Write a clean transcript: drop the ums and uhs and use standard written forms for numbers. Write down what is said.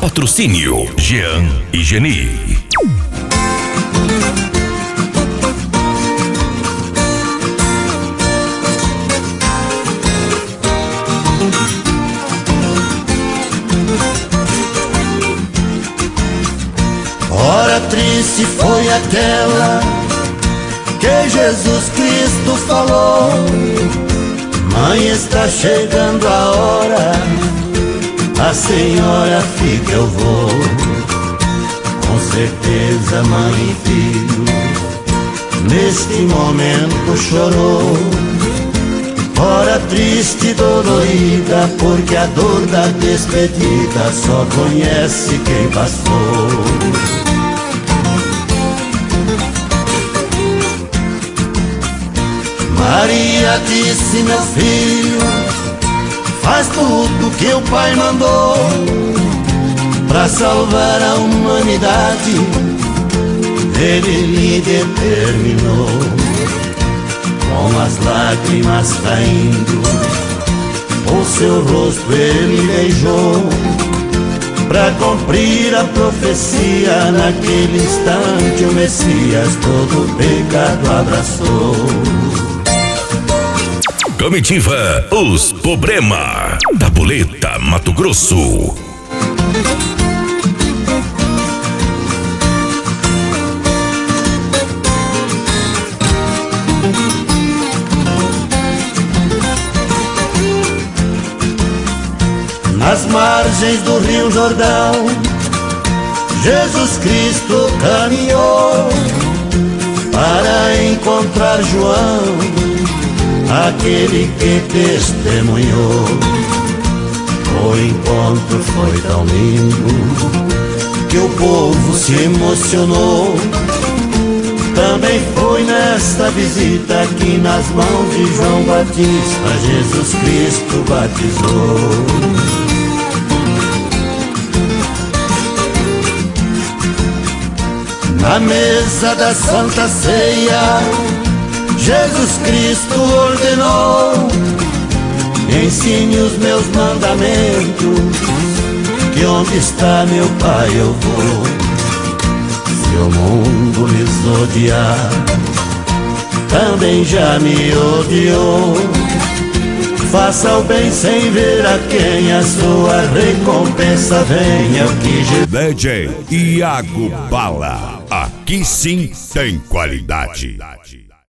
Patrocínio Jean e Geni. Hora triste foi aquela que Jesus Cristo falou: mãe, está chegando a hora, a senhora fica, eu vou. Com certeza mãe e filho neste momento chorou. Hora triste e dolorida, porque a dor da despedida só conhece quem passou. Maria disse: meu filho, faz tudo que o Pai mandou pra salvar a humanidade. Ele lhe determinou, com as lágrimas caindo, o seu rosto ele beijou, pra cumprir a profecia. Naquele instante o Messias todo o pecado abraçou. Comitiva Os Problema, Tabuleta, Mato Grosso. Nas margens do Rio Jordão, Jesus Cristo caminhou para encontrar João, aquele que testemunhou. O encontro foi tão lindo que o povo se emocionou. Também foi nesta visita que nas mãos de João Batista Jesus Cristo batizou. Na mesa da Santa Ceia, Jesus Cristo ordenou: ensine os meus mandamentos, que onde está meu Pai eu vou. Se o mundo lhes odiar, também já me odiou. Faça o bem sem ver a quem, a sua recompensa venha. O que DJ Iago Bala, aqui sim tem qualidade.